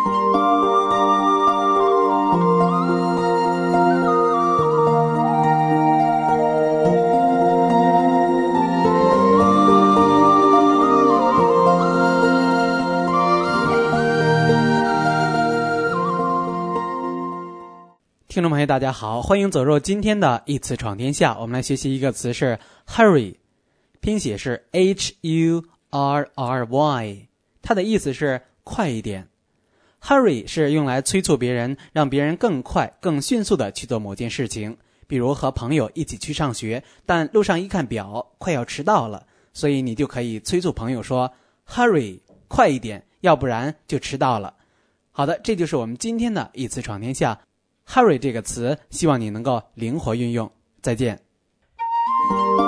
听众朋友大家好，欢迎走入今天的一词闯天下。我们来学习一个词是 hurry， 拼写是 HURRY， 它的意思是快一点。 hurry 是用来催促别人，让别人更快更迅速地去做某件事情。比如和朋友一起去上学，但路上一看表快要迟到了，所以你就可以催促朋友说 hurry， 快一点，要不然就迟到了。好的，这就是我们今天的一词闯天下。hurry 这个词，希望你能够灵活运用。再见。